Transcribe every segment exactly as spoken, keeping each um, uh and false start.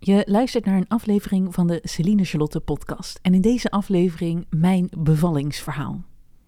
Je luistert naar een aflevering van de Celine Charlotte podcast en in deze aflevering mijn bevallingsverhaal.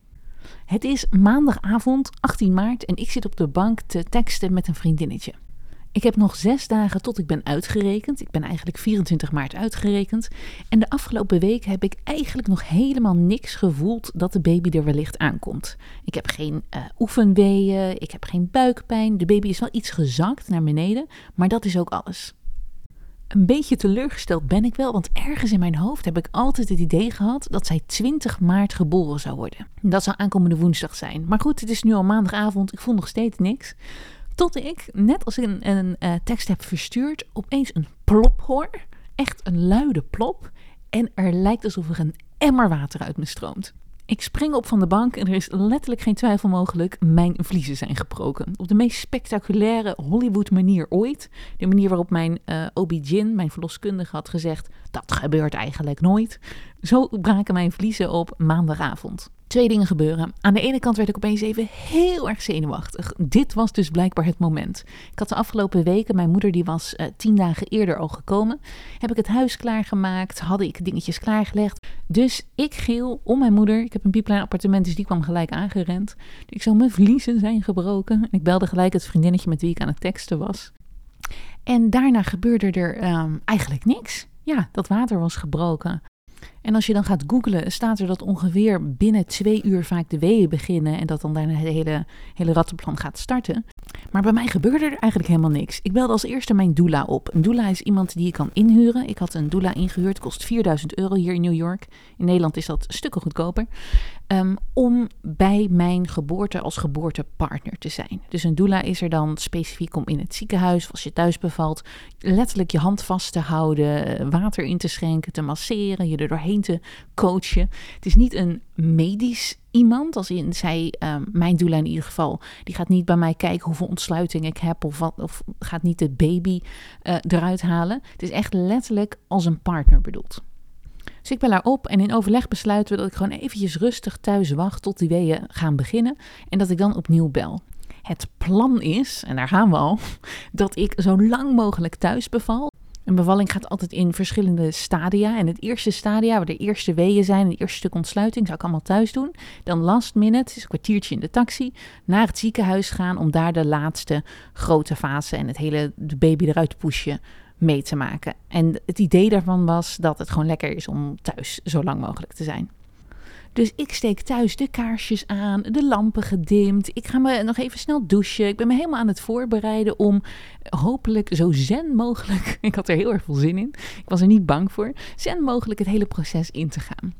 Het is maandagavond achttien maart en ik zit op de bank te teksten met een vriendinnetje. Ik heb nog zes dagen tot ik ben uitgerekend. Ik ben eigenlijk vierentwintig maart uitgerekend. En de afgelopen week heb ik eigenlijk nog helemaal niks gevoeld dat de baby er wellicht aankomt. Ik heb geen uh, oefenweeën, ik heb geen buikpijn. De baby is wel iets gezakt naar beneden, maar dat is ook alles. Een beetje teleurgesteld ben ik wel, want ergens in mijn hoofd heb ik altijd het idee gehad dat zij twintig maart geboren zou worden. Dat zou aankomende woensdag zijn. Maar goed, het is nu al maandagavond, ik voel nog steeds niks. Tot ik, net als ik een, een uh, tekst heb verstuurd, opeens een plop hoor. Echt een luide plop. En er lijkt alsof er een emmer water uit me stroomt. Ik spring op van de bank en er is letterlijk geen twijfel mogelijk. Mijn vliezen zijn gebroken. Op de meest spectaculaire Hollywood manier ooit. De manier waarop mijn uh, O B G Y N, mijn verloskundige, had gezegd, dat gebeurt eigenlijk nooit. Zo braken mijn vliezen op maandagavond. Twee dingen gebeuren. Aan de ene kant werd ik opeens even heel erg zenuwachtig. Dit was dus blijkbaar het moment. Ik had de afgelopen weken, mijn moeder die was uh, tien dagen eerder al gekomen. Heb ik het huis klaargemaakt, had ik dingetjes klaargelegd. Dus ik geel om mijn moeder. Ik heb een piepklein appartement, dus die kwam gelijk aangerend. Ik zo, mijn vliezen zijn gebroken. En ik belde gelijk het vriendinnetje met wie ik aan het teksten was. En daarna gebeurde er um, eigenlijk niks. Ja, dat water was gebroken. En als je dan gaat googlen, staat er dat ongeveer binnen twee uur vaak de weeën beginnen en dat dan daarna het hele, hele rattenplan gaat starten. Maar bij mij gebeurde er eigenlijk helemaal niks. Ik belde als eerste mijn doula op. Een doula is iemand die je kan inhuren. Ik had een doula ingehuurd, kost vierduizend euro hier in New York. In Nederland is dat stukken goedkoper. Um, om bij mijn geboorte als geboortepartner te zijn. Dus een doula is er dan specifiek om in het ziekenhuis, of als je thuis bevalt, letterlijk je hand vast te houden, water in te schenken, te masseren, je er doorheen te coachen. Het is niet een medisch iemand, als in zij, um, mijn doula in ieder geval, die gaat niet bij mij kijken hoeveel ontsluiting ik heb of, wat, of gaat niet de baby uh, eruit halen. Het is echt letterlijk als een partner bedoeld. Dus ik bel haar op en in overleg besluiten we dat ik gewoon eventjes rustig thuis wacht tot die weeën gaan beginnen en dat ik dan opnieuw bel. Het plan is, en daar gaan we al, dat ik zo lang mogelijk thuis beval. Een bevalling gaat altijd in verschillende stadia. En het eerste stadia, waar de eerste weeën zijn, en het eerste stuk ontsluiting, zou ik allemaal thuis doen. Dan last minute, dus een kwartiertje in de taxi, naar het ziekenhuis gaan om daar de laatste grote fase en het hele de baby eruit te pushen mee te maken. En het idee daarvan was dat het gewoon lekker is om thuis zo lang mogelijk te zijn. Dus ik steek thuis de kaarsjes aan, de lampen gedimd. Ik ga me nog even snel douchen. Ik ben me helemaal aan het voorbereiden om hopelijk zo zen mogelijk, ik had er heel erg veel zin in, ik was er niet bang voor, zen mogelijk het hele proces in te gaan.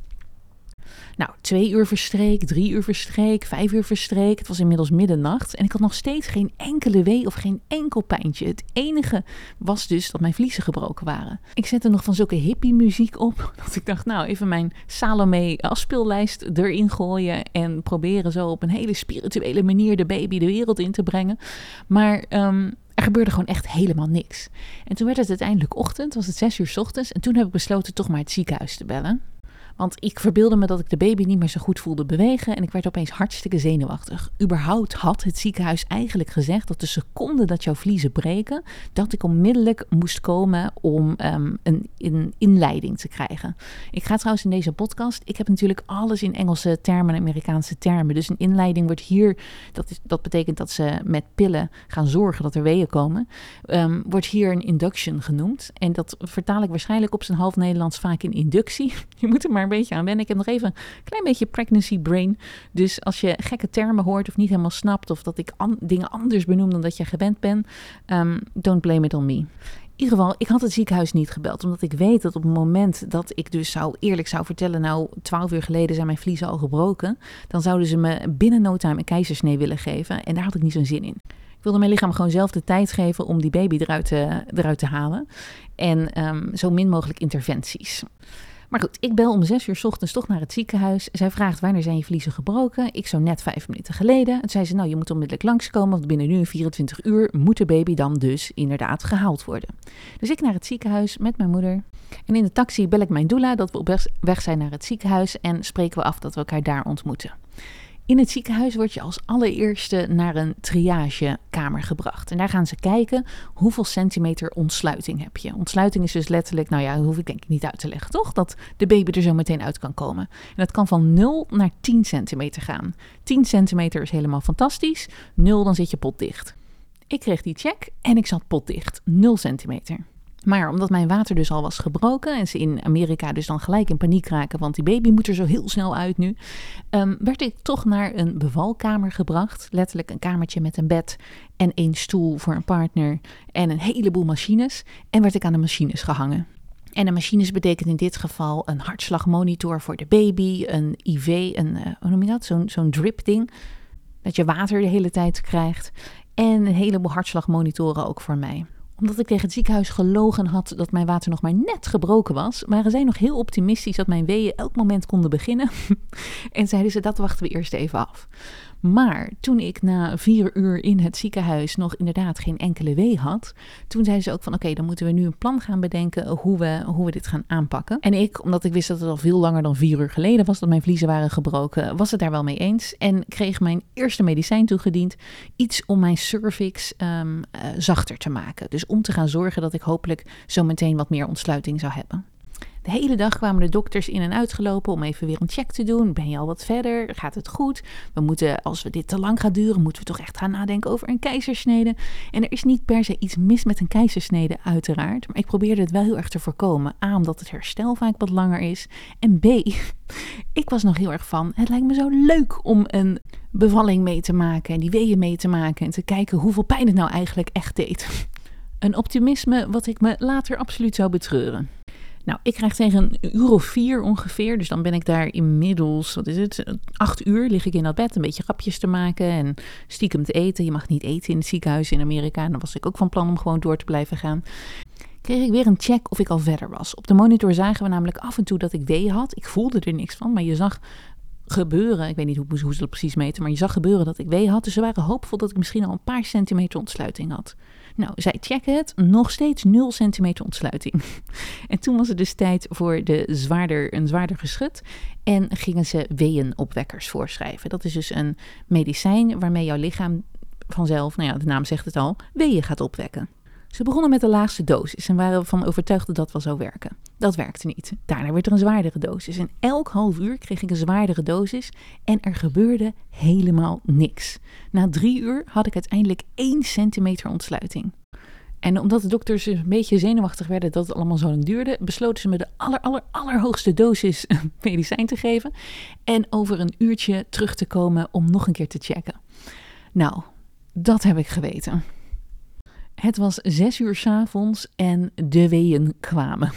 Nou, twee uur verstreek, drie uur verstreek, vijf uur verstreek. Het was inmiddels middernacht en ik had nog steeds geen enkele wee of geen enkel pijntje. Het enige was dus dat mijn vliezen gebroken waren. Ik zette nog van zulke hippie muziek op, dat ik dacht, nou, even mijn Salome afspeellijst erin gooien en proberen zo op een hele spirituele manier de baby de wereld in te brengen. Maar um, er gebeurde gewoon echt helemaal niks. En toen werd het uiteindelijk ochtend, was het zes uur 's ochtends en toen heb ik besloten toch maar het ziekenhuis te bellen. Want ik verbeelde me dat ik de baby niet meer zo goed voelde bewegen en ik werd opeens hartstikke zenuwachtig. Überhaupt had het ziekenhuis eigenlijk gezegd dat de seconde dat jouw vliezen breken, dat ik onmiddellijk moest komen om um, een, een inleiding te krijgen. Ik ga trouwens in deze podcast, ik heb natuurlijk alles in Engelse termen en Amerikaanse termen. Dus een inleiding wordt hier, dat, is, dat betekent dat ze met pillen gaan zorgen dat er weeën komen, um, wordt hier een induction genoemd. En dat vertaal ik waarschijnlijk op zijn half Nederlands vaak in inductie. Je moet er maar een beetje aan wennen. Ik heb nog even een klein beetje pregnancy brain. Dus als je gekke termen hoort of niet helemaal snapt of dat ik an- dingen anders benoem dan dat je gewend bent, um, don't blame it on me. In ieder geval, ik had het ziekenhuis niet gebeld, omdat ik weet dat op het moment dat ik dus zou eerlijk zou vertellen, nou, twaalf uur geleden zijn mijn vliezen al gebroken, dan zouden ze me binnen no time een keizersnee willen geven en daar had ik niet zo'n zin in. Ik wilde mijn lichaam gewoon zelf de tijd geven om die baby eruit te, eruit te halen en um, zo min mogelijk interventies. Maar goed, ik bel om zes uur 's ochtends toch naar het ziekenhuis. Zij vraagt, wanneer zijn je vliezen gebroken? Ik zo net vijf minuten geleden. En zei ze, nou, je moet onmiddellijk langskomen, want binnen nu vierentwintig uur moet de baby dan dus inderdaad gehaald worden. Dus ik naar het ziekenhuis met mijn moeder. En in de taxi bel ik mijn doula dat we op weg zijn naar het ziekenhuis en spreken we af dat we elkaar daar ontmoeten. In het ziekenhuis word je als allereerste naar een triagekamer gebracht. En daar gaan ze kijken hoeveel centimeter ontsluiting heb je. Ontsluiting is dus letterlijk, nou ja, dat hoef ik denk ik niet uit te leggen, toch? Dat de baby er zo meteen uit kan komen. En dat kan van nul naar tien centimeter gaan. tien centimeter is helemaal fantastisch. nul, dan zit je potdicht. Ik kreeg die check en ik zat potdicht. nul centimeter. Maar omdat mijn water dus al was gebroken en ze in Amerika dus dan gelijk in paniek raken, want die baby moet er zo heel snel uit nu, um, werd ik toch naar een bevalkamer gebracht. Letterlijk een kamertje met een bed en één stoel voor een partner en een heleboel machines. En werd ik aan de machines gehangen. En de machines betekent in dit geval een hartslagmonitor voor de baby, een I V, een, uh, hoe noem je dat, zo'n, zo'n drip ding, dat je water de hele tijd krijgt. En een heleboel hartslagmonitoren ook voor mij. Omdat ik tegen het ziekenhuis gelogen had dat mijn water nog maar net gebroken was, waren zij nog heel optimistisch dat mijn weeën elk moment konden beginnen. En zeiden ze, dat wachten we eerst even af. Maar toen ik na vier uur in het ziekenhuis nog inderdaad geen enkele wee had, toen zeiden ze ook van oké, okay, dan moeten we nu een plan gaan bedenken hoe we, hoe we dit gaan aanpakken. En ik, omdat ik wist dat het al veel langer dan vier uur geleden was dat mijn vliezen waren gebroken, was het daar wel mee eens en kreeg mijn eerste medicijn toegediend, iets om mijn cervix um, uh, zachter te maken. Dus om te gaan zorgen dat ik hopelijk zo meteen wat meer ontsluiting zou hebben. De hele dag kwamen de dokters in en uitgelopen om even weer een check te doen. Ben je al wat verder? Gaat het goed? We moeten, als we dit te lang gaat duren, moeten we toch echt gaan nadenken over een keizersnede. En er is niet per se iets mis met een keizersnede, uiteraard. Maar ik probeerde het wel heel erg te voorkomen. A, omdat het herstel vaak wat langer is. En B, ik was nog heel erg van, het lijkt me zo leuk om een bevalling mee te maken en die weeën mee te maken en te kijken hoeveel pijn het nou eigenlijk echt deed. Een optimisme wat ik me later absoluut zou betreuren. Nou, ik krijg tegen een uur of vier ongeveer, dus dan ben ik daar inmiddels, wat is het, acht uur lig ik in dat bed een beetje grapjes te maken en stiekem te eten. Je mag niet eten in het ziekenhuis in Amerika en dan was ik ook van plan om gewoon door te blijven gaan. Kreeg ik weer een check of ik al verder was. Op de monitor zagen we namelijk af en toe dat ik weeën had. Ik voelde er niks van, maar je zag gebeuren, ik weet niet hoe, hoe ze dat precies meten, maar je zag gebeuren dat ik weeën had. Dus ze waren hoopvol dat ik misschien al een paar centimeter ontsluiting had. Nou, zij checken het, nog steeds nul centimeter ontsluiting. En toen was het dus tijd voor de zwaarder, een zwaarder geschut en gingen ze weeënopwekkers voorschrijven. Dat is dus een medicijn waarmee jouw lichaam vanzelf, nou ja, de naam zegt het al, weeën gaat opwekken. Ze begonnen met de laagste dosis en waren ervan overtuigd dat dat wel zou werken. Dat werkte niet. Daarna werd er een zwaardere dosis. En elk half uur kreeg ik een zwaardere dosis en er gebeurde helemaal niks. Na drie uur had ik uiteindelijk één centimeter ontsluiting. En omdat de dokters een beetje zenuwachtig werden dat het allemaal zo lang duurde, besloten ze me de aller, aller, allerhoogste dosis medicijn te geven en over een uurtje terug te komen om nog een keer te checken. Nou, dat heb ik geweten. Het was zes uur 's avonds en de weeën kwamen.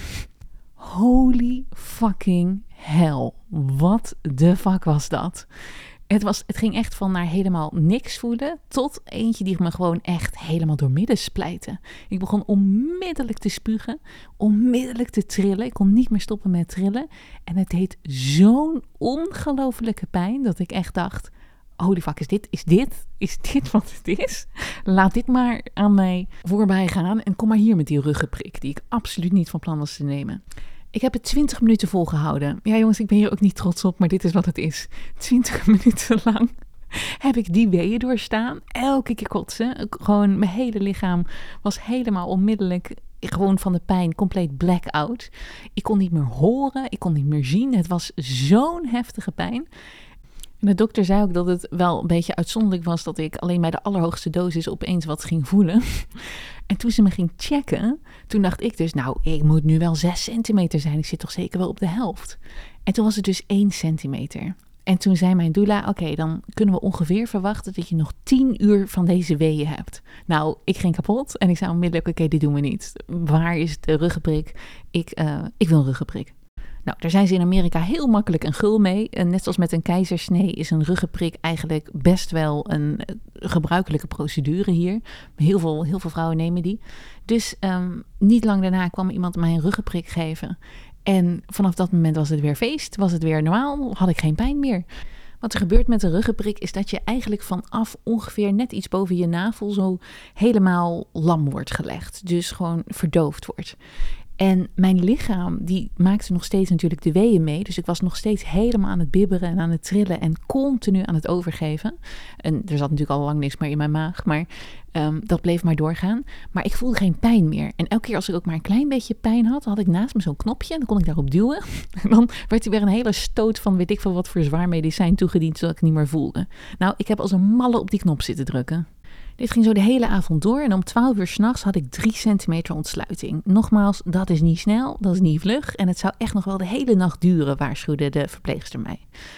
Holy fucking hell. Wat de fuck was dat? Het, was, het ging echt van naar helemaal niks voelen tot eentje die me gewoon echt helemaal doormidden splijtte. Ik begon onmiddellijk te spugen, onmiddellijk te trillen. Ik kon niet meer stoppen met trillen. En het deed zo'n ongelofelijke pijn dat ik echt dacht, holy fuck, is dit, is dit, is dit wat het is? Laat dit maar aan mij voorbij gaan en kom maar hier met die ruggenprik die ik absoluut niet van plan was te nemen. Ik heb het twintig minuten volgehouden. Ja jongens, ik ben hier ook niet trots op, maar dit is wat het is. twintig minuten lang heb ik die weeën doorstaan. Elke keer kotsen. Gewoon mijn hele lichaam was helemaal onmiddellijk gewoon van de pijn compleet blackout. Ik kon niet meer horen, ik kon niet meer zien. Het was zo'n heftige pijn. En de dokter zei ook dat het wel een beetje uitzonderlijk was dat ik alleen bij de allerhoogste dosis opeens wat ging voelen. En toen ze me ging checken, toen dacht ik dus, nou, ik moet nu wel zes centimeter zijn. Ik zit toch zeker wel op de helft. En toen was het dus één centimeter. En toen zei mijn doula, oké, okay, dan kunnen we ongeveer verwachten dat je nog tien uur van deze weeën hebt. Nou, ik ging kapot en ik zei onmiddellijk, oké, okay, dit doen we niet. Waar is de ruggenprik? Ik, uh, ik wil een ruggenprik. Nou, daar zijn ze in Amerika heel makkelijk een gul mee. En net zoals met een keizersnee is een ruggenprik eigenlijk best wel een gebruikelijke procedure hier. Heel veel, heel veel vrouwen nemen die. Dus um, niet lang daarna kwam iemand mij een ruggenprik geven. En vanaf dat moment was het weer feest, was het weer normaal, had ik geen pijn meer. Wat er gebeurt met een ruggenprik is dat je eigenlijk vanaf ongeveer net iets boven je navel zo helemaal lam wordt gelegd. Dus gewoon verdoofd wordt. En mijn lichaam, die maakte nog steeds natuurlijk de weeën mee. Dus ik was nog steeds helemaal aan het bibberen en aan het trillen en continu aan het overgeven. En er zat natuurlijk al lang niks meer in mijn maag, maar um, dat bleef maar doorgaan. Maar ik voelde geen pijn meer. En elke keer als ik ook maar een klein beetje pijn had, had ik naast me zo'n knopje en dan kon ik daarop duwen. En dan werd er weer een hele stoot van weet ik veel wat voor zwaar medicijn toegediend, zodat ik niet meer voelde. Nou, ik heb als een malle op die knop zitten drukken. Dit ging zo de hele avond door en om twaalf uur 's nachts had ik drie centimeter ontsluiting. Nogmaals, dat is niet snel, dat is niet vlug en het zou echt nog wel de hele nacht duren, waarschuwde de verpleegster mij.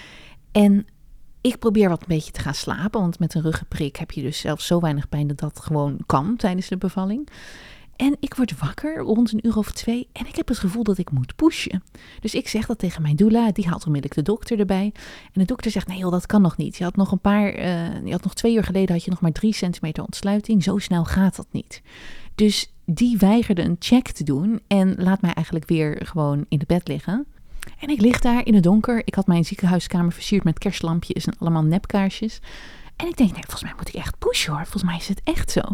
En ik probeer wat een beetje te gaan slapen, want met een ruggenprik heb je dus zelfs zo weinig pijn dat dat gewoon kan tijdens de bevalling. En ik word wakker rond een uur of twee en ik heb het gevoel dat ik moet pushen. Dus ik zeg dat tegen mijn doula, die haalt onmiddellijk de dokter erbij. En de dokter zegt, nee joh, dat kan nog niet. Je had nog een paar, uh, je had nog twee uur geleden had je nog maar drie centimeter ontsluiting. Zo snel gaat dat niet. Dus die weigerde een check te doen en laat mij eigenlijk weer gewoon in het bed liggen. En ik lig daar in het donker. Ik had mijn ziekenhuiskamer versierd met kerstlampjes en allemaal nepkaarsjes. En ik denk, nee, volgens mij moet ik echt pushen hoor. Volgens mij is het echt zo.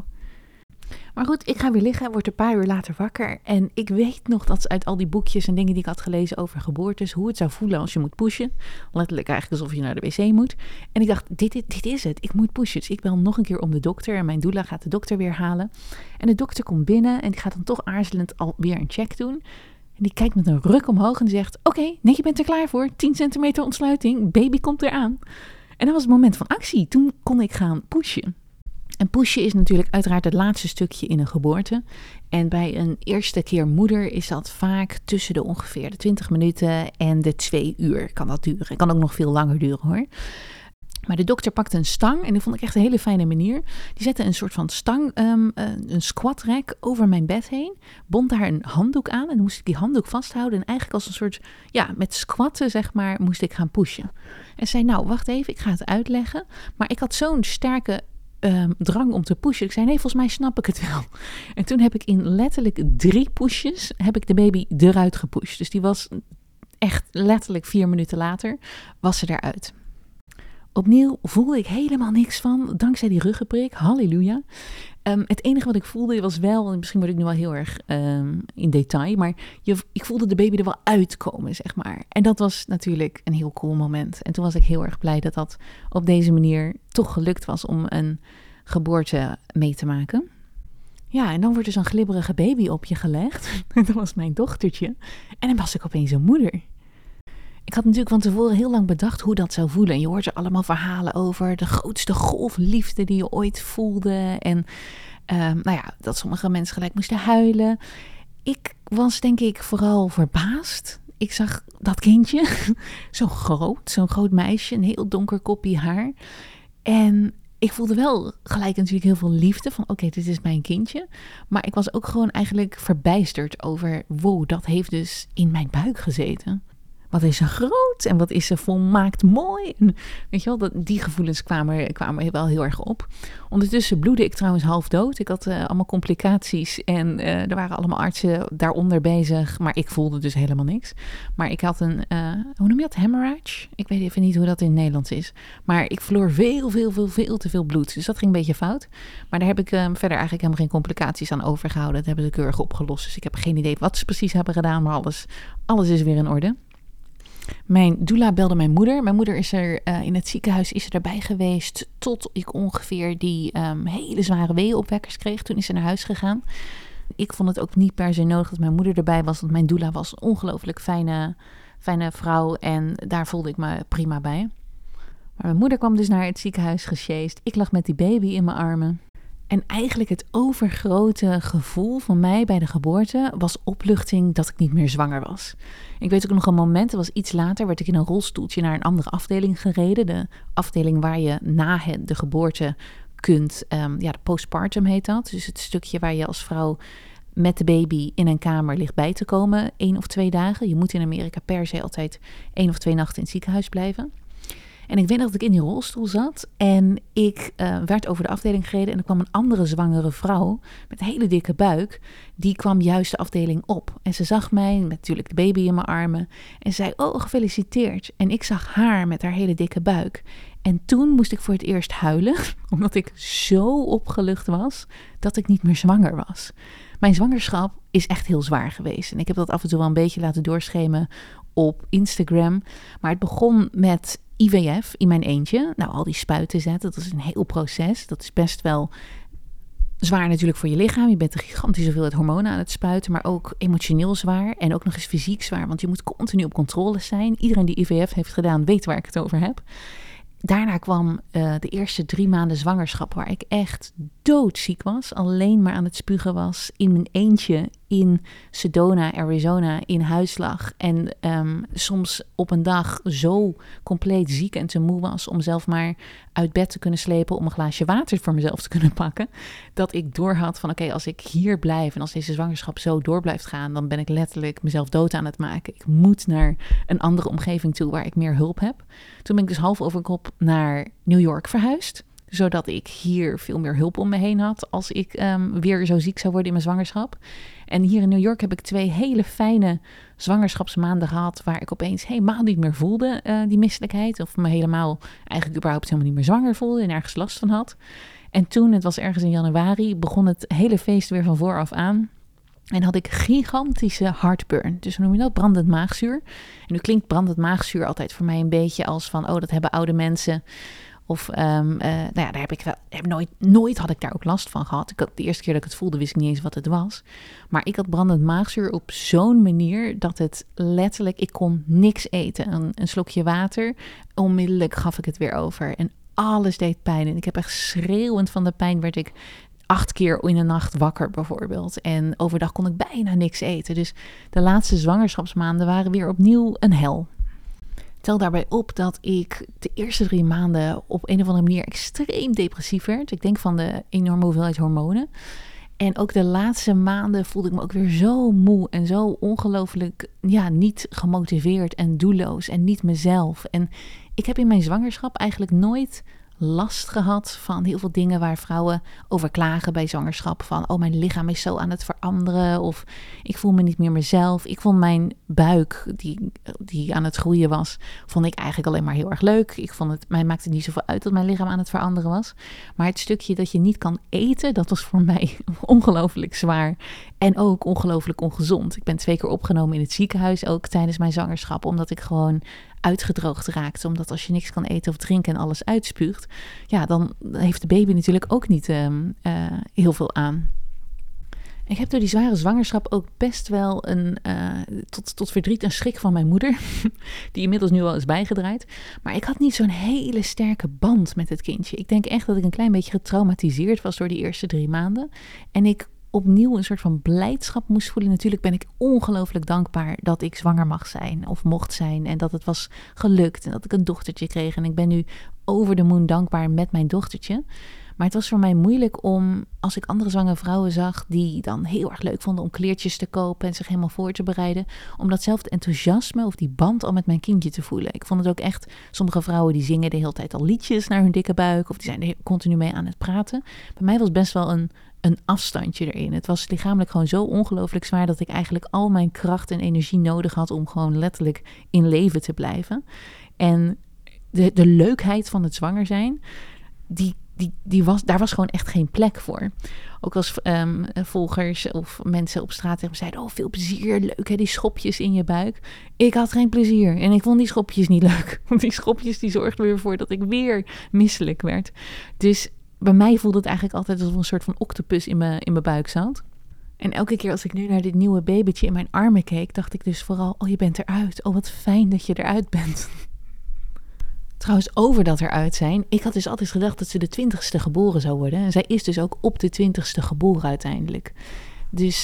Maar goed, ik ga weer liggen, word een paar uur later wakker. En ik weet nog dat uit al die boekjes en dingen die ik had gelezen over geboortes, hoe het zou voelen als je moet pushen. Letterlijk eigenlijk alsof je naar de wc moet. En ik dacht, dit, dit, dit is het, ik moet pushen. Dus ik bel nog een keer om de dokter en mijn doula gaat de dokter weer halen. En de dokter komt binnen en die gaat dan toch aarzelend alweer een check doen. En die kijkt met een ruk omhoog en die zegt, oké, okay, nee, je bent er klaar voor. tien centimeter ontsluiting, baby komt eraan. En dat was het moment van actie. Toen kon ik gaan pushen. En pushen is natuurlijk uiteraard het laatste stukje in een geboorte. En bij een eerste keer moeder is dat vaak tussen de ongeveer de twintig minuten en de twee uur kan dat duren. Het kan ook nog veel langer duren hoor. Maar de dokter pakte een stang en die vond ik echt een hele fijne manier. Die zette een soort van stang, um, een squat rack over mijn bed heen. Bond daar een handdoek aan en dan moest ik die handdoek vasthouden. En eigenlijk als een soort, ja, met squatten zeg maar, moest ik gaan pushen. En zei, nou wacht even, ik ga het uitleggen. Maar ik had zo'n sterke Um, drang om te pushen. Ik zei, nee, volgens mij snap ik het wel. En toen heb ik in letterlijk drie pushes, heb ik de baby eruit gepusht. Dus die was echt letterlijk vier minuten later, was ze eruit. Opnieuw voelde ik helemaal niks van, dankzij die ruggenprik, halleluja. Um, het enige wat ik voelde was wel, misschien word ik nu wel heel erg um, in detail, maar je, ik voelde de baby er wel uitkomen, zeg maar. En dat was natuurlijk een heel cool moment. En toen was ik heel erg blij dat dat op deze manier toch gelukt was om een geboorte mee te maken. Ja, en dan wordt er zo'n glibberige baby op je gelegd. En dat was mijn dochtertje. En dan was ik opeens een moeder. Ik had natuurlijk van tevoren heel lang bedacht hoe dat zou voelen. En je hoort er allemaal verhalen over. De grootste golf liefde die je ooit voelde. En uh, nou ja, dat sommige mensen gelijk moesten huilen. Ik was denk ik vooral verbaasd. Ik zag dat kindje. Zo groot, zo'n groot meisje. Een heel donker koppie haar. En ik voelde wel gelijk natuurlijk heel veel liefde. Van oké, okay, dit is mijn kindje. Maar ik was ook gewoon eigenlijk verbijsterd over, wow, dat heeft dus in mijn buik gezeten. Wat is ze groot en wat is ze volmaakt mooi. En weet je wel, dat, die gevoelens kwamen, kwamen wel heel erg op. Ondertussen bloedde ik trouwens half dood. Ik had uh, allemaal complicaties en uh, er waren allemaal artsen daaronder bezig. Maar ik voelde dus helemaal niks. Maar ik had een, uh, hoe noem je dat, hemorrhage? Ik weet even niet hoe dat in het Nederlands is. Maar ik verloor veel, veel, veel, veel te veel bloed. Dus dat ging een beetje fout. Maar daar heb ik uh, verder eigenlijk helemaal geen complicaties aan overgehouden. Dat hebben ze keurig opgelost. Dus ik heb geen idee wat ze precies hebben gedaan. Maar alles, alles is weer in orde. Mijn doula belde mijn moeder. Mijn moeder is er uh, in het ziekenhuis is er erbij geweest tot ik ongeveer die um, hele zware weeënopwekkers kreeg. Toen is ze naar huis gegaan. Ik vond het ook niet per se nodig dat mijn moeder erbij was. Want mijn doula was een ongelooflijk fijne, fijne vrouw en daar voelde ik me prima bij. Maar mijn moeder kwam dus naar het ziekenhuis gesjeest. Ik lag met die baby in mijn armen. En eigenlijk het overgrote gevoel van mij bij de geboorte was opluchting dat ik niet meer zwanger was. Ik weet ook nog een moment, dat was iets later, werd ik in een rolstoeltje naar een andere afdeling gereden. De afdeling waar je na het, de geboorte kunt, um, ja, de postpartum heet dat. Dus het stukje waar je als vrouw met de baby in een kamer ligt bij te komen, één of twee dagen. Je moet in Amerika per se altijd één of twee nachten in het ziekenhuis blijven. En ik weet nog dat ik in die rolstoel zat en ik uh, werd over de afdeling gereden en er kwam een andere zwangere vrouw met een hele dikke buik. Die kwam juist de afdeling op en ze zag mij met natuurlijk de baby in mijn armen en zei, oh gefeliciteerd. En ik zag haar met haar hele dikke buik. En toen moest ik voor het eerst huilen, omdat ik zo opgelucht was dat ik niet meer zwanger was. Mijn zwangerschap is echt heel zwaar geweest. En ik heb dat af en toe wel een beetje laten doorschemen op Instagram. Maar het begon met I V F in mijn eentje. Nou, al die spuiten zetten, dat is een heel proces. Dat is best wel zwaar natuurlijk voor je lichaam. Je bent een gigantische hoeveelheid hormonen aan het spuiten, maar ook emotioneel zwaar en ook nog eens fysiek zwaar, want je moet continu op controle zijn. Iedereen die I V F heeft gedaan weet waar ik het over heb. Daarna kwam uh, de eerste drie maanden zwangerschap waar ik echt doodziek was. Alleen maar aan het spugen was in mijn eentje in Sedona, Arizona, in huis lag. En um, soms op een dag zo compleet ziek en te moe was om zelf maar uit bed te kunnen slepen om een glaasje water voor mezelf te kunnen pakken. Dat ik doorhad van oké, okay, als ik hier blijf en als deze zwangerschap zo door blijft gaan, dan ben ik letterlijk mezelf dood aan het maken. Ik moet naar een andere omgeving toe waar ik meer hulp heb. Toen ben ik dus half over kop naar New York verhuisd. Zodat ik hier veel meer hulp om me heen had als ik um, weer zo ziek zou worden in mijn zwangerschap. En hier in New York heb ik twee hele fijne zwangerschapsmaanden gehad waar ik opeens helemaal niet meer voelde, uh, die misselijkheid. Of me helemaal eigenlijk überhaupt helemaal niet meer zwanger voelde en ergens last van had. En toen, het was ergens in januari, begon het hele feest weer van vooraf aan. En had ik gigantische heartburn. Dus hoe noem je dat? Brandend maagzuur. En nu klinkt brandend maagzuur altijd voor mij een beetje als van, oh, dat hebben oude mensen. Of, um, uh, nou ja, daar heb ik wel, heb nooit, nooit had ik daar ook last van gehad. Ik had, de eerste keer dat ik het voelde, wist ik niet eens wat het was. Maar ik had brandend maagzuur op zo'n manier dat het letterlijk, ik kon niks eten. Een, een slokje water, onmiddellijk gaf ik het weer over. En alles deed pijn. En ik heb echt schreeuwend van de pijn werd ik acht keer in de nacht wakker bijvoorbeeld. En overdag kon ik bijna niks eten. Dus de laatste zwangerschapsmaanden waren weer opnieuw een hel. Tel daarbij op dat ik de eerste drie maanden op een of andere manier extreem depressief werd. Ik denk van de enorme hoeveelheid hormonen. En ook de laatste maanden voelde ik me ook weer zo moe en zo ongelooflijk ja, niet gemotiveerd en doelloos en niet mezelf. En ik heb in mijn zwangerschap eigenlijk nooit last gehad van heel veel dingen waar vrouwen over klagen bij zwangerschap. Van, oh, mijn lichaam is zo aan het veranderen of ik voel me niet meer mezelf. Ik vond mijn buik, die, die aan het groeien was, vond ik eigenlijk alleen maar heel erg leuk. Ik vond het, mij maakte niet zoveel uit dat mijn lichaam aan het veranderen was. Maar het stukje dat je niet kan eten, dat was voor mij ongelooflijk zwaar en ook ongelooflijk ongezond. Ik ben twee keer opgenomen in het ziekenhuis, ook tijdens mijn zwangerschap, omdat ik gewoon uitgedroogd raakt. Omdat als je niks kan eten of drinken en alles uitspuugt, ja, dan heeft de baby natuurlijk ook niet uh, uh, heel veel aan. Ik heb door die zware zwangerschap ook best wel een, uh, tot, tot verdriet en schrik van mijn moeder, die inmiddels nu al is bijgedraaid. Maar ik had niet zo'n hele sterke band met het kindje. Ik denk echt dat ik een klein beetje getraumatiseerd was door die eerste drie maanden. En ik opnieuw een soort van blijdschap moest voelen. Natuurlijk ben ik ongelooflijk dankbaar dat ik zwanger mag zijn of mocht zijn en dat het was gelukt en dat ik een dochtertje kreeg. En ik ben nu over de moon dankbaar met mijn dochtertje. Maar het was voor mij moeilijk om, als ik andere zwangere vrouwen zag die dan heel erg leuk vonden om kleertjes te kopen en zich helemaal voor te bereiden, om datzelfde enthousiasme of die band al met mijn kindje te voelen. Ik vond het ook echt, sommige vrouwen die zingen de hele tijd al liedjes naar hun dikke buik of die zijn er continu mee aan het praten. Bij mij was best wel een een afstandje erin. Het was lichamelijk gewoon zo ongelooflijk zwaar dat ik eigenlijk al mijn kracht en energie nodig had om gewoon letterlijk in leven te blijven. En de, de leukheid van het zwanger zijn, die, die, die was, daar was gewoon echt geen plek voor. Ook als um, volgers of mensen op straat tegen me zeiden, oh, veel plezier, leuk hè, die schopjes in je buik. Ik had geen plezier en ik vond die schopjes niet leuk. Want die schopjes die zorgden weer voor dat ik weer misselijk werd. Dus bij mij voelde het eigenlijk altijd alsof een soort van octopus in mijn, in mijn buik zat. En elke keer als ik nu naar dit nieuwe babytje in mijn armen keek, dacht ik dus vooral, oh, je bent eruit. Oh, wat fijn dat je eruit bent. Trouwens, over dat eruit zijn. Ik had dus altijd gedacht dat ze de twintigste geboren zou worden. En zij is dus ook op de twintigste geboren uiteindelijk. Dus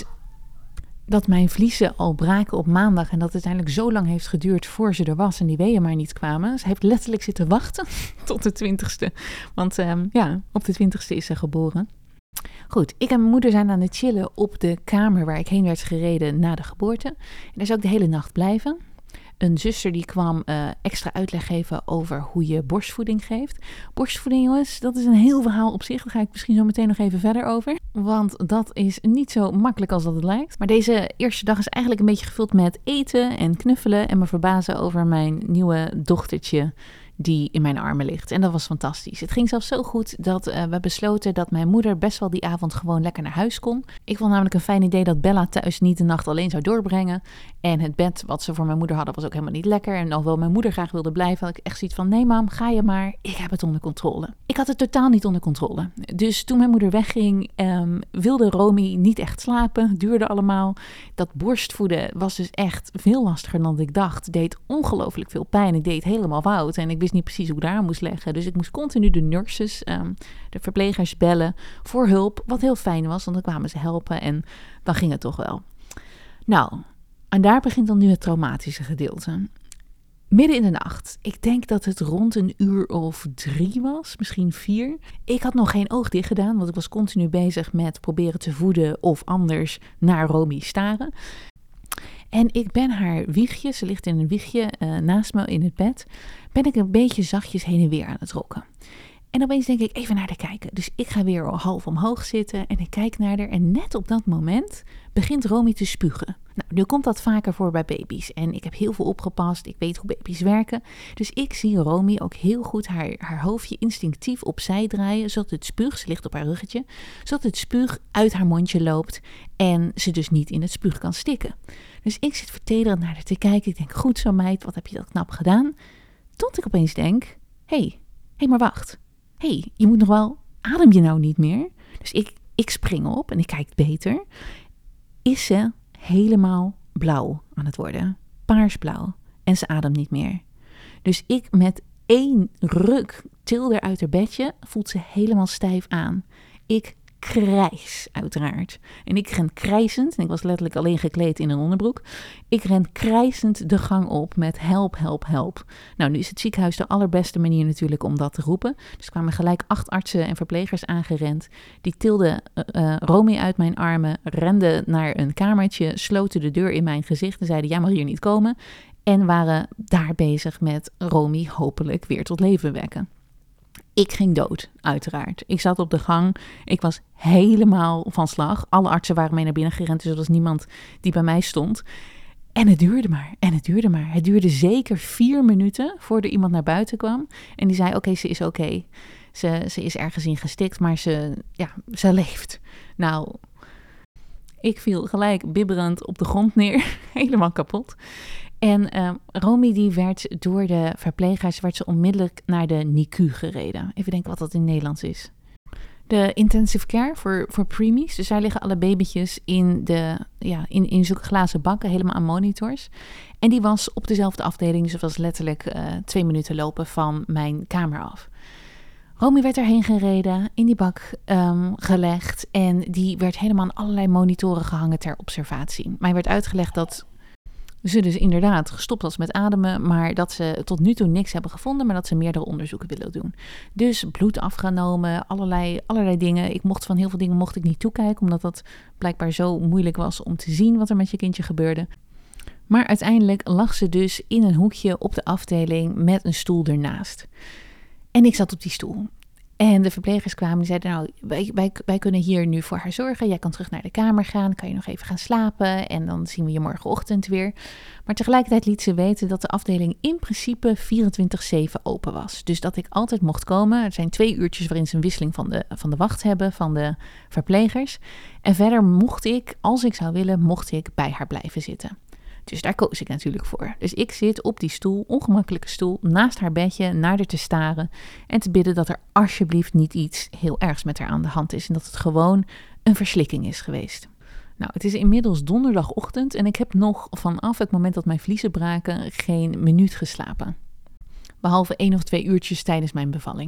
dat mijn vliezen al braken op maandag en dat het uiteindelijk zo lang heeft geduurd voor ze er was en die weeën maar niet kwamen. Ze heeft letterlijk zitten wachten tot de twintigste. Want um, ja, op de twintigste is ze geboren. Goed, ik en mijn moeder zijn aan het chillen op de kamer waar ik heen werd gereden na de geboorte. En daar zou ik de hele nacht blijven. Een zuster die kwam uh, extra uitleg geven over hoe je borstvoeding geeft. Borstvoeding, jongens, dat is een heel verhaal op zich. Daar ga ik misschien zo meteen nog even verder over. Want dat is niet zo makkelijk als dat het lijkt. Maar deze eerste dag is eigenlijk een beetje gevuld met eten en knuffelen. En me verbazen over mijn nieuwe dochtertje. die in mijn armen ligt. En dat was fantastisch. Het ging zelfs zo goed dat uh, we besloten dat mijn moeder best wel die avond gewoon lekker naar huis kon. Ik vond namelijk een fijn idee dat Bella thuis niet de nacht alleen zou doorbrengen. En het bed wat ze voor mijn moeder hadden was ook helemaal niet lekker. En alhoewel mijn moeder graag wilde blijven, had ik echt zoiets van, nee mam, ga je maar. Ik heb het onder controle. Ik had het totaal niet onder controle. Dus toen mijn moeder wegging, um, wilde Romy niet echt slapen. Het duurde allemaal. Dat borstvoeden was dus echt veel lastiger dan ik dacht. Het deed ongelooflijk veel pijn. Ik deed helemaal fout. En ik wist niet precies hoe ik daar aan moest leggen. Dus ik moest continu de nurses, um, de verplegers bellen voor hulp. Wat heel fijn was, want dan kwamen ze helpen. En dan ging het toch wel. Nou, en daar begint dan nu het traumatische gedeelte. Midden in de nacht. Ik denk dat het rond een uur of drie was, misschien vier. Ik had nog geen oog dicht gedaan, want ik was continu bezig met proberen te voeden of anders naar Romy staren. En ik ben haar wiegje, ze ligt in een wiegje uh, naast me in het bed, ben ik een beetje zachtjes heen en weer aan het rokken. En opeens denk ik even naar haar kijken. Dus ik ga weer half omhoog zitten en ik kijk naar haar. En net op dat moment begint Romy te spugen. Nou, nu komt dat vaker voor bij baby's. En ik heb heel veel opgepast. Ik weet hoe baby's werken. Dus ik zie Romy ook heel goed haar, haar hoofdje instinctief opzij draaien. Zodat het spuug, ze ligt op haar ruggetje, zodat het spuug uit haar mondje loopt. En ze dus niet in het spuug kan stikken. Dus ik zit vertederend naar haar te kijken. Ik denk, goed zo meid, wat heb je dat knap gedaan? Tot ik opeens denk, hé, hey, hé hey, maar wacht. Hé, hey, je moet nog wel, adem je nou niet meer? Dus ik, ik spring op en ik kijk beter. Is ze helemaal blauw aan het worden. Paarsblauw. En ze ademt niet meer. Dus ik met één ruk til haar uit haar bedje, voelt ze helemaal stijf aan. Ik krijs uiteraard. En ik ren krijsend, en ik was letterlijk alleen gekleed in een onderbroek. Ik ren krijsend de gang op met help, help, help. Nou, nu is het ziekenhuis de allerbeste manier natuurlijk om dat te roepen. Dus kwamen gelijk acht artsen en verplegers aangerend. Die tilden uh, uh, Romy uit mijn armen, renden naar een kamertje, sloten de deur in mijn gezicht en zeiden, jij mag hier niet komen. En waren daar bezig met Romy hopelijk weer tot leven wekken. Ik ging dood, uiteraard. Ik zat op de gang. Ik was helemaal van slag. Alle artsen waren mee naar binnen gerend, dus er was niemand die bij mij stond. En het duurde maar, en het duurde maar. Het duurde zeker vier minuten voordat iemand naar buiten kwam. En die zei, oké, okay, ze is oké. Okay. Ze, ze is ergens in gestikt, maar ze, ja, ze leeft. Nou, ik viel gelijk bibberend op de grond neer. Helemaal kapot. En uh, Romy die werd door de verplegers werd ze onmiddellijk naar de N I C U gereden. Even denken wat dat in Nederlands is. De intensive care voor, voor preemies. Dus daar liggen alle babytjes in, de, ja, in, in zulke glazen bakken, helemaal aan monitors. En die was op dezelfde afdeling, dus het was letterlijk uh, twee minuten lopen van mijn kamer af. Romy werd erheen gereden, in die bak um, gelegd en die werd helemaal aan allerlei monitoren gehangen ter observatie. Mij werd uitgelegd dat ze dus inderdaad gestopt was met ademen, maar dat ze tot nu toe niks hebben gevonden, maar dat ze meerdere onderzoeken willen doen. Dus bloed afgenomen, allerlei, allerlei dingen. Ik mocht van heel veel dingen mocht ik niet toekijken, omdat dat blijkbaar zo moeilijk was om te zien wat er met je kindje gebeurde. Maar uiteindelijk lag ze dus in een hoekje op de afdeling met een stoel ernaast. En ik zat op die stoel. En de verplegers kwamen en zeiden, nou, wij, wij, wij kunnen hier nu voor haar zorgen. Jij kan terug naar de kamer gaan, kan je nog even gaan slapen en dan zien we je morgenochtend weer. Maar tegelijkertijd liet ze weten dat de afdeling in principe vierentwintig zeven open was. Dus dat ik altijd mocht komen. Er zijn twee uurtjes waarin ze een wisseling van de, van de wacht hebben, van de verplegers. En verder mocht ik, als ik zou willen, mocht ik bij haar blijven zitten. Dus daar koos ik natuurlijk voor. Dus ik zit op die stoel, ongemakkelijke stoel, naast haar bedje, naar haar te staren en te bidden dat er alsjeblieft niet iets heel ergs met haar aan de hand is en dat het gewoon een verslikking is geweest. Nou, het is inmiddels donderdagochtend en ik heb nog vanaf het moment dat mijn vliezen braken geen minuut geslapen. Behalve één of twee uurtjes tijdens mijn bevalling.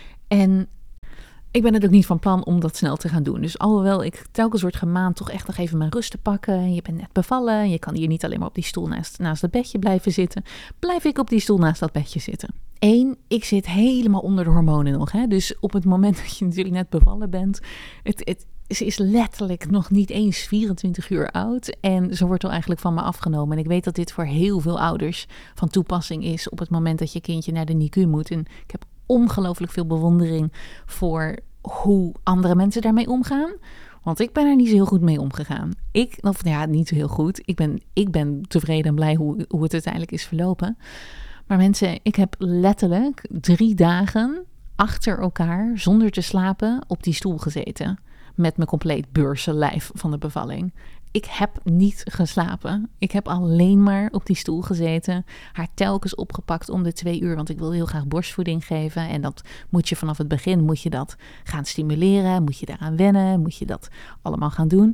En ik ben het ook niet van plan om dat snel te gaan doen. Dus alhoewel ik telkens word gemaand toch echt nog even mijn rust te pakken. Je bent net bevallen. Je kan hier niet alleen maar op die stoel naast, naast het bedje blijven zitten. Blijf ik op die stoel naast dat bedje zitten. Eén, ik zit helemaal onder de hormonen nog. Hè? Dus op het moment dat je natuurlijk net bevallen bent. Het, het, ze is letterlijk nog niet eens vierentwintig uur oud. En ze wordt al eigenlijk van me afgenomen. En ik weet dat dit voor heel veel ouders van toepassing is op het moment dat je kindje naar de N I C U moet. En ik heb ongelooflijk veel bewondering voor hoe andere mensen daarmee omgaan. Want ik ben er niet zo heel goed mee omgegaan. Ik, of ja, niet zo heel goed. Ik ben, ik ben tevreden en blij hoe, hoe het uiteindelijk is verlopen. Maar mensen, ik heb letterlijk drie dagen achter elkaar, zonder te slapen, op die stoel gezeten. Met mijn compleet beurzenlijf van de bevalling. Ik heb niet geslapen. Ik heb alleen maar op die stoel gezeten. Haar telkens opgepakt om de twee uur. Want ik wilde heel graag borstvoeding geven. En dat moet je vanaf het begin moet je dat gaan stimuleren. Moet je daaraan wennen. Moet je dat allemaal gaan doen.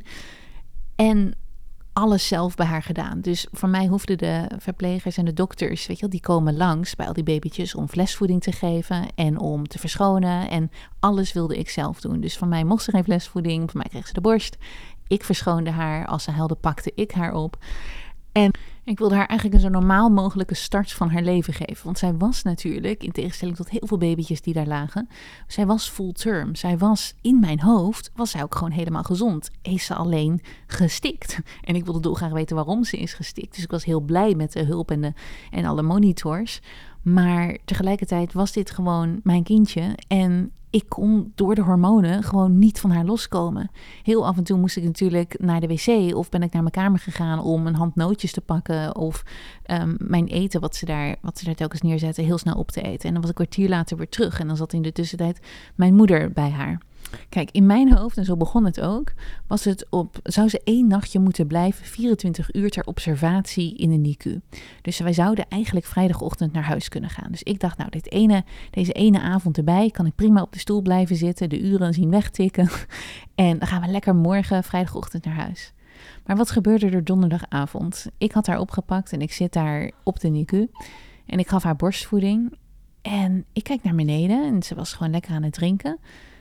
En alles zelf bij haar gedaan. Dus voor mij hoefden de verplegers en de dokters, weet je wel, die komen langs bij al die babytjes om flesvoeding te geven en om te verschonen. En alles wilde ik zelf doen. Dus van mij mocht ze geen flesvoeding. Van mij kreeg ze de borst. Ik verschoonde haar. Als ze huilde, pakte ik haar op. En ik wilde haar eigenlijk een zo normaal mogelijke start van haar leven geven. Want zij was natuurlijk, in tegenstelling tot heel veel babytjes die daar lagen, zij was full term. Zij was, in mijn hoofd, was zij ook gewoon helemaal gezond. Is ze alleen gestikt. En ik wilde dolgraag weten waarom ze is gestikt. Dus ik was heel blij met de hulp en, de, en alle monitors. Maar tegelijkertijd was dit gewoon mijn kindje. En ik kon door de hormonen gewoon niet van haar loskomen. Heel af en toe moest ik natuurlijk naar de wc of ben ik naar mijn kamer gegaan om een hand nootjes te pakken of um, mijn eten wat ze, daar, wat ze daar telkens neerzetten heel snel op te eten. En dan was ik een kwartier later weer terug en dan zat in de tussentijd mijn moeder bij haar. Kijk, in mijn hoofd, en zo begon het ook, was het op, zou ze één nachtje moeten blijven, vierentwintig uur ter observatie in een N I C U. Dus wij zouden eigenlijk vrijdagochtend naar huis kunnen gaan. Dus ik dacht, nou, dit ene, deze ene avond erbij, kan ik prima op de stoel blijven zitten, de uren zien wegtikken. En dan gaan we lekker morgen, vrijdagochtend, naar huis. Maar wat gebeurde er donderdagavond? Ik had haar opgepakt en ik zit daar op de N I C U. En ik gaf haar borstvoeding. En ik kijk naar beneden en ze was gewoon lekker aan het drinken.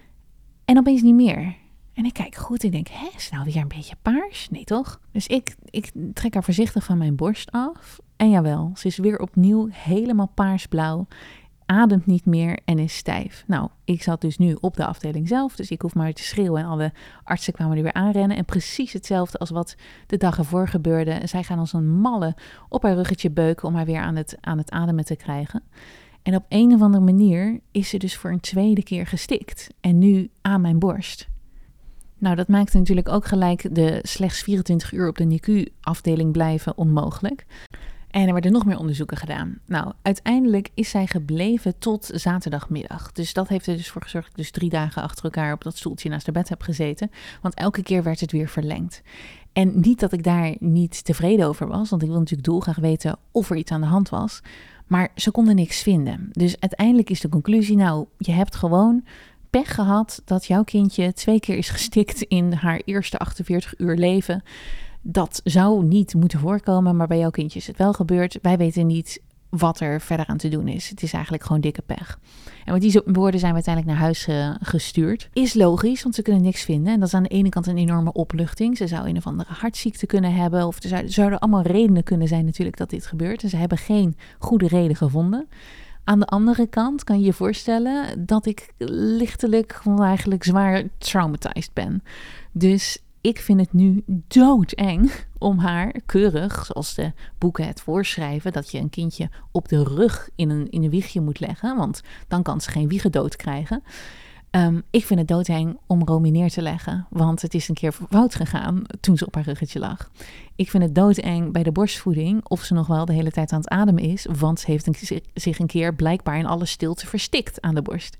En opeens niet meer. En ik kijk goed en ik denk, hè, is het nou weer een beetje paars? Nee toch? Dus ik, ik trek haar voorzichtig van mijn borst af. En jawel, ze is weer opnieuw helemaal paarsblauw. Ademt niet meer en is stijf. Nou, ik zat dus nu op de afdeling zelf. Dus ik hoef maar te schreeuwen en alle artsen kwamen er weer aanrennen. En precies hetzelfde als wat de dag ervoor gebeurde. Zij gaan als een malle op haar ruggetje beuken om haar weer aan het, aan het ademen te krijgen. En op een of andere manier is ze dus voor een tweede keer gestikt. En nu aan mijn borst. Nou, dat maakte natuurlijk ook gelijk de slechts vierentwintig uur op de N I C U-afdeling blijven onmogelijk. En er werden nog meer onderzoeken gedaan. Nou, uiteindelijk is zij gebleven tot zaterdagmiddag. Dus dat heeft er dus voor gezorgd dat ik dus drie dagen achter elkaar op dat stoeltje naast haar bed heb gezeten. Want elke keer werd het weer verlengd. En niet dat ik daar niet tevreden over was, want ik wil natuurlijk dolgraag weten of er iets aan de hand was. Maar ze konden niks vinden. Dus uiteindelijk is de conclusie, nou, je hebt gewoon pech gehad dat jouw kindje twee keer is gestikt in haar eerste achtenveertig uur leven. Dat zou niet moeten voorkomen, maar bij jouw kindje is het wel gebeurd. Wij weten niet wat er verder aan te doen is. Het is eigenlijk gewoon dikke pech. En met die woorden zijn we uiteindelijk naar huis uh, gestuurd. Is logisch, want ze kunnen niks vinden. En dat is aan de ene kant een enorme opluchting. Ze zou een of andere hartziekte kunnen hebben. Of er zouden, zouden allemaal redenen kunnen zijn natuurlijk dat dit gebeurt. En ze hebben geen goede reden gevonden. Aan de andere kant kan je je voorstellen dat ik lichtelijk gewoon eigenlijk zwaar traumatized ben. Dus ik vind het nu doodeng om haar keurig, zoals de boeken het voorschrijven, dat je een kindje op de rug in een, in een wiegje moet leggen, want dan kan ze geen wiegendood krijgen. Um, ik vind het doodeng om Romy neer te leggen, want het is een keer fout gegaan toen ze op haar ruggetje lag. Ik vind het doodeng bij de borstvoeding of ze nog wel de hele tijd aan het ademen is, want ze heeft een, zich een keer blijkbaar in alle stilte verstikt aan de borst.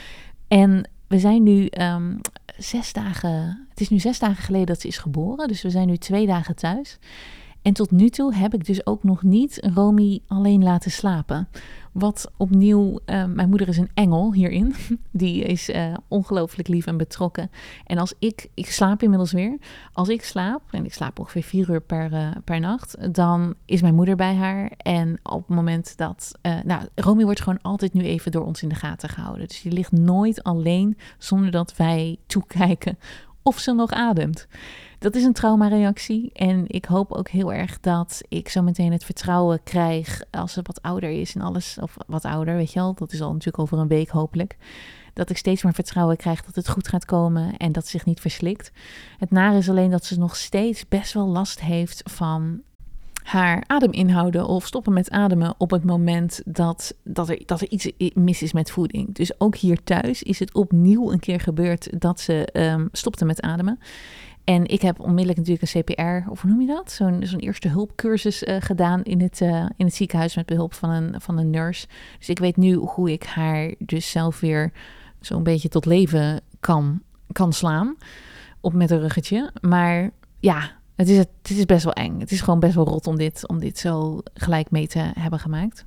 En we zijn nu um, zes dagen, het is nu zes dagen geleden dat ze is geboren, dus we zijn nu twee dagen thuis. En tot nu toe heb ik dus ook nog niet Romy alleen laten slapen. Wat opnieuw, uh, mijn moeder is een engel hierin. Die is uh, ongelooflijk lief en betrokken. En als ik, ik slaap inmiddels weer. Als ik slaap, en ik slaap ongeveer vier uur per, uh, per nacht, dan is mijn moeder bij haar. En op het moment dat, uh, nou, Romy wordt gewoon altijd nu even door ons in de gaten gehouden. Dus die ligt nooit alleen zonder dat wij toekijken of ze nog ademt. Dat is een traumareactie en ik hoop ook heel erg dat ik zo meteen het vertrouwen krijg als ze wat ouder is en alles, of wat ouder, weet je wel, dat is al natuurlijk over een week hopelijk, dat ik steeds meer vertrouwen krijg dat het goed gaat komen en dat ze zich niet verslikt. Het nare is alleen dat ze nog steeds best wel last heeft van haar adem inhouden of stoppen met ademen op het moment dat, dat, er, dat er iets mis is met voeding. Dus ook hier thuis is het opnieuw een keer gebeurd dat ze um, stopte met ademen. En ik heb onmiddellijk natuurlijk een C P R, of hoe noem je dat? Zo'n, zo'n eerste hulpcursus uh, gedaan in het, uh, in het ziekenhuis met behulp van een, van een nurse. Dus ik weet nu hoe ik haar dus zelf weer zo'n beetje tot leven kan, kan slaan. Op met een ruggetje. Maar ja, het is, het is best wel eng. Het is gewoon best wel rot om dit, om dit zo gelijk mee te hebben gemaakt.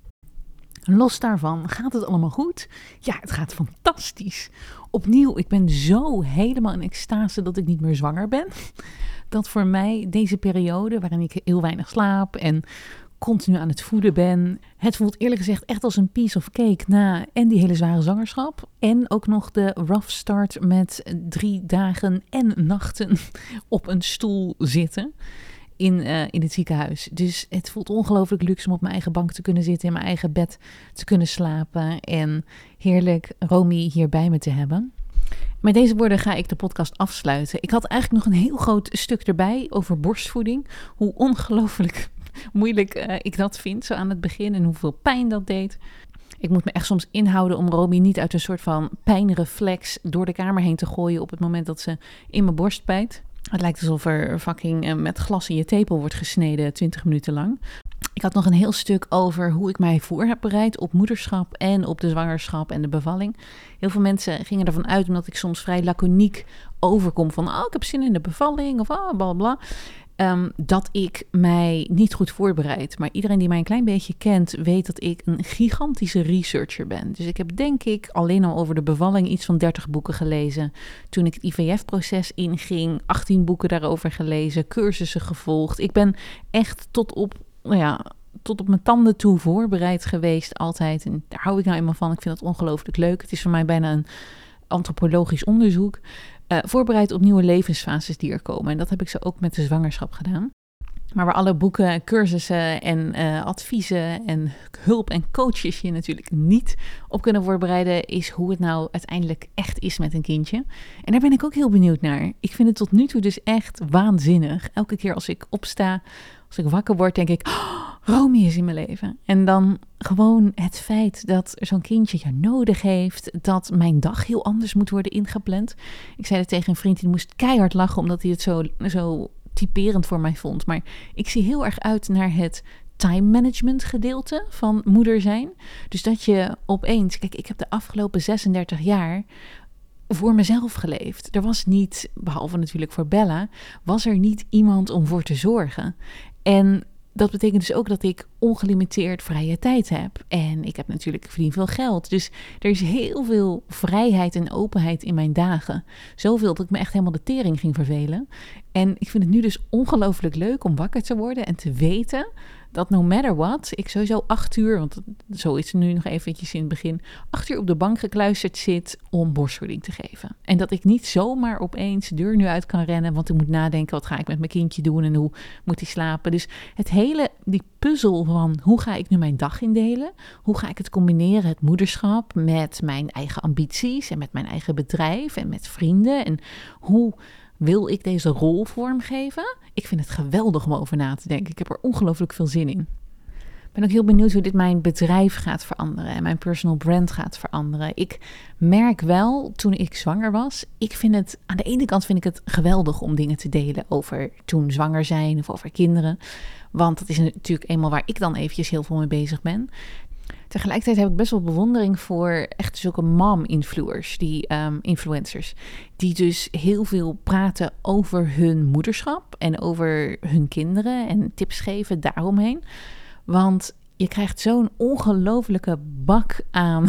Los daarvan, gaat het allemaal goed? Ja, het gaat fantastisch. Opnieuw, ik ben zo helemaal in extase dat ik niet meer zwanger ben. Dat voor mij deze periode, waarin ik heel weinig slaap en continu aan het voeden ben. Het voelt eerlijk gezegd echt als een piece of cake na en die hele zware zwangerschap. En ook nog de rough start met drie dagen en nachten op een stoel zitten. In, uh, in het ziekenhuis. Dus het voelt ongelooflijk luxe om op mijn eigen bank te kunnen zitten, in mijn eigen bed te kunnen slapen en heerlijk Romy hier bij me te hebben. Met deze woorden ga ik de podcast afsluiten. Ik had eigenlijk nog een heel groot stuk erbij over borstvoeding. Hoe ongelooflijk moeilijk uh, ik dat vind zo aan het begin en hoeveel pijn dat deed. Ik moet me echt soms inhouden om Romy niet uit een soort van pijnreflex door de kamer heen te gooien op het moment dat ze in mijn borst bijt. Het lijkt alsof er fucking met glas in je tepel wordt gesneden twintig minuten lang. Ik had nog een heel stuk over hoe ik mij voor heb bereid op moederschap en op de zwangerschap en de bevalling. Heel veel mensen gingen ervan uit, omdat ik soms vrij laconiek overkom van, oh, ik heb zin in de bevalling of oh, bla bla. Um, dat ik mij niet goed voorbereid. Maar iedereen die mij een klein beetje kent, weet dat ik een gigantische researcher ben. Dus ik heb denk ik alleen al over de bevalling iets van dertig boeken gelezen. Toen ik het I V F-proces inging, achttien boeken daarover gelezen, cursussen gevolgd. Ik ben echt tot op, nou ja, tot op mijn tanden toe voorbereid geweest altijd. En daar hou ik nou eenmaal van. Ik vind dat ongelooflijk leuk. Het is voor mij bijna een antropologisch onderzoek. Uh, voorbereid op nieuwe levensfases die er komen. En dat heb ik zo ook met de zwangerschap gedaan. Maar waar alle boeken, cursussen en uh, adviezen en hulp en coaches je natuurlijk niet op kunnen voorbereiden, is hoe het nou uiteindelijk echt is met een kindje. En daar ben ik ook heel benieuwd naar. Ik vind het tot nu toe dus echt waanzinnig. Elke keer als ik opsta, als ik wakker word, denk ik, oh, Romy is in mijn leven. En dan gewoon het feit dat zo'n kindje je nodig heeft, dat mijn dag heel anders moet worden ingepland. Ik zei het tegen een vriend, die moest keihard lachen, omdat hij het zo, zo typerend voor mij vond. Maar ik zie heel erg uit naar het time management gedeelte van moeder zijn. Dus dat je opeens, kijk, ik heb de afgelopen zesendertig jaar voor mezelf geleefd. Er was niet, behalve natuurlijk voor Bella, was er niet iemand om voor te zorgen. En dat betekent dus ook dat ik ongelimiteerd vrije tijd heb. En ik heb natuurlijk, ik verdien veel geld. Dus er is heel veel vrijheid en openheid in mijn dagen. Zoveel dat ik me echt helemaal de tering ging vervelen. En ik vind het nu dus ongelooflijk leuk om wakker te worden en te weten dat no matter what, ik sowieso acht uur, want zo is het nu nog eventjes in het begin, acht uur op de bank gekluisterd zit om borstvoeding te geven. En dat ik niet zomaar opeens de deur nu uit kan rennen, want ik moet nadenken, wat ga ik met mijn kindje doen en hoe moet hij slapen. Dus het hele, die puzzel van hoe ga ik nu mijn dag indelen? Hoe ga ik het combineren, het moederschap, met mijn eigen ambities en met mijn eigen bedrijf en met vrienden? En hoe wil ik deze rol vormgeven? Ik vind het geweldig om over na te denken. Ik heb er ongelooflijk veel zin in. Ik ben ook heel benieuwd hoe dit mijn bedrijf gaat veranderen en mijn personal brand gaat veranderen. Ik merk wel, toen ik zwanger was, ik vind het, aan de ene kant vind ik het geweldig om dingen te delen over toen zwanger zijn of over kinderen. Want dat is natuurlijk eenmaal waar ik dan eventjes heel veel mee bezig ben. Tegelijkertijd heb ik best wel bewondering voor echt zulke mom-influencers, die um, influencers, die dus heel veel praten over hun moederschap en over hun kinderen en tips geven daaromheen. Want je krijgt zo'n ongelofelijke bak aan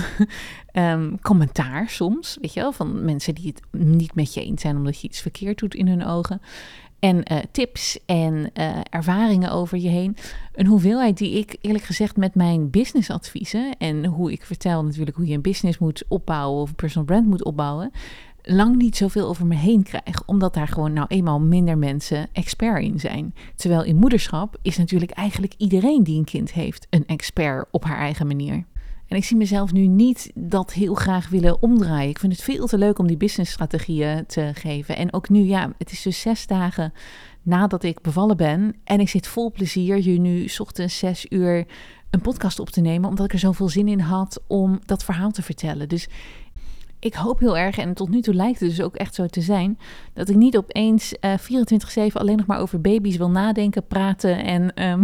um, commentaar soms, weet je wel, van mensen die het niet met je eens zijn omdat je iets verkeerd doet in hun ogen. En uh, tips en uh, ervaringen over je heen. Een hoeveelheid die ik eerlijk gezegd met mijn businessadviezen en hoe ik vertel natuurlijk hoe je een business moet opbouwen of een personal brand moet opbouwen, lang niet zoveel over me heen krijg. Omdat daar gewoon nou eenmaal minder mensen expert in zijn. Terwijl in moederschap is natuurlijk eigenlijk iedereen die een kind heeft een expert op haar eigen manier. En ik zie mezelf nu niet dat heel graag willen omdraaien. Ik vind het veel te leuk om die businessstrategieën te geven. En ook nu, ja, het is dus zes dagen nadat ik bevallen ben. En ik zit vol plezier hier nu 's ochtends zes uur een podcast op te nemen. Omdat ik er zoveel zin in had om dat verhaal te vertellen. Dus Ik hoop heel erg, en tot nu toe lijkt het dus ook echt zo te zijn, dat ik niet opeens uh, vierentwintig zeven alleen nog maar over baby's wil nadenken, praten en um,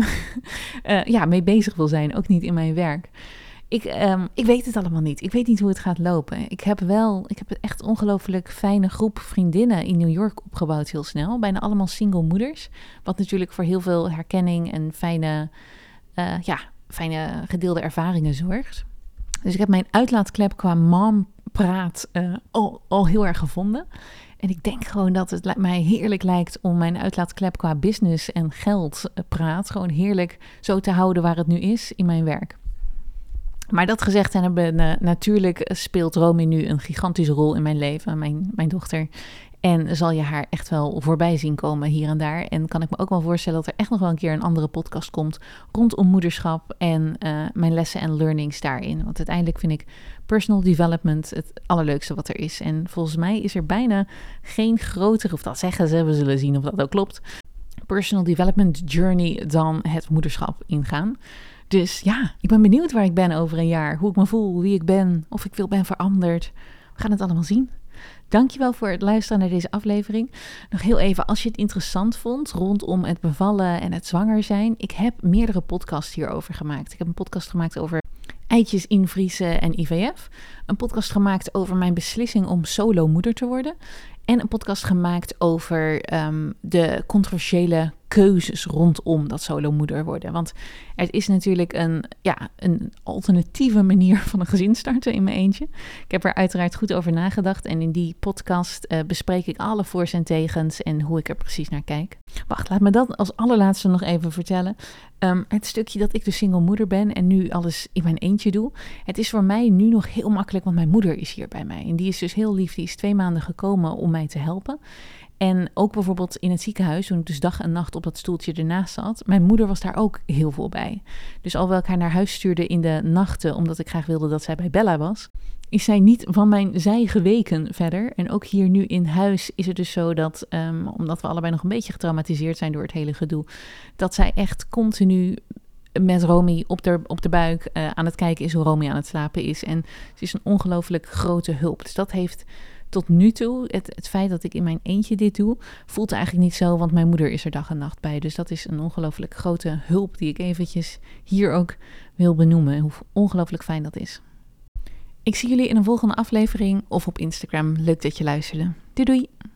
uh, ja, mee bezig wil zijn. Ook niet in mijn werk. Ik, um, ik weet het allemaal niet. Ik weet niet hoe het gaat lopen. Ik heb wel, ik heb een echt ongelooflijk fijne groep vriendinnen in New York opgebouwd heel snel. Bijna allemaal single moeders. Wat natuurlijk voor heel veel herkenning en fijne, uh, ja, fijne gedeelde ervaringen zorgt. Dus ik heb mijn uitlaatklep qua mompraat uh, al, al heel erg gevonden. En ik denk gewoon dat het mij heerlijk lijkt om mijn uitlaatklep qua business en geldpraat gewoon heerlijk zo te houden waar het nu is in mijn werk. Maar dat gezegd hebben, uh, natuurlijk speelt Romy nu een gigantische rol in mijn leven, mijn, mijn dochter. En zal je haar echt wel voorbij zien komen hier en daar. En kan ik me ook wel voorstellen dat er echt nog wel een keer een andere podcast komt rondom moederschap en uh, mijn lessen en learnings daarin. Want uiteindelijk vind ik personal development het allerleukste wat er is. En volgens mij is er bijna geen grotere, of dat zeggen ze, we zullen zien of dat ook klopt, personal development journey dan het moederschap ingaan. Dus ja, ik ben benieuwd waar ik ben over een jaar. Hoe ik me voel, wie ik ben, of ik veel ben veranderd. We gaan het allemaal zien. Dankjewel voor het luisteren naar deze aflevering. Nog heel even, als je het interessant vond rondom het bevallen en het zwanger zijn. Ik heb meerdere podcasts hierover gemaakt. Ik heb een podcast gemaakt over eitjes invriezen en I V F. Een podcast gemaakt over mijn beslissing om solo moeder te worden. En een podcast gemaakt over um, de controversiële keuzes rondom dat solo moeder worden. Want het is natuurlijk een, ja, een alternatieve manier van een gezin starten in mijn eentje. Ik heb er uiteraard goed over nagedacht. En in die podcast uh, bespreek ik alle voor's en tegens en hoe ik er precies naar kijk. Wacht, laat me dat als allerlaatste nog even vertellen. Um, het stukje dat ik dus single moeder ben en nu alles in mijn eentje doe. Het is voor mij nu nog heel makkelijk, want mijn moeder is hier bij mij. En die is dus heel lief. Die is twee maanden gekomen om mij te helpen. En ook bijvoorbeeld in het ziekenhuis, toen ik dus dag en nacht op dat stoeltje ernaast zat. Mijn moeder was daar ook heel veel bij. Dus alhoewel ik haar naar huis stuurde in de nachten, omdat ik graag wilde dat zij bij Bella was, is zij niet van mijn zij geweken verder. En ook hier nu in huis is het dus zo dat, um, omdat we allebei nog een beetje getraumatiseerd zijn door het hele gedoe, dat zij echt continu met Romy op de, op de buik uh, aan het kijken is hoe Romy aan het slapen is. En ze is een ongelooflijk grote hulp. Dus dat heeft tot nu toe, het, het feit dat ik in mijn eentje dit doe, voelt eigenlijk niet zo, want mijn moeder is er dag en nacht bij. Dus dat is een ongelooflijk grote hulp die ik eventjes hier ook wil benoemen. Hoe ongelooflijk fijn dat is. Ik zie jullie in een volgende aflevering of op Instagram. Leuk dat je luisterde. Doei doei!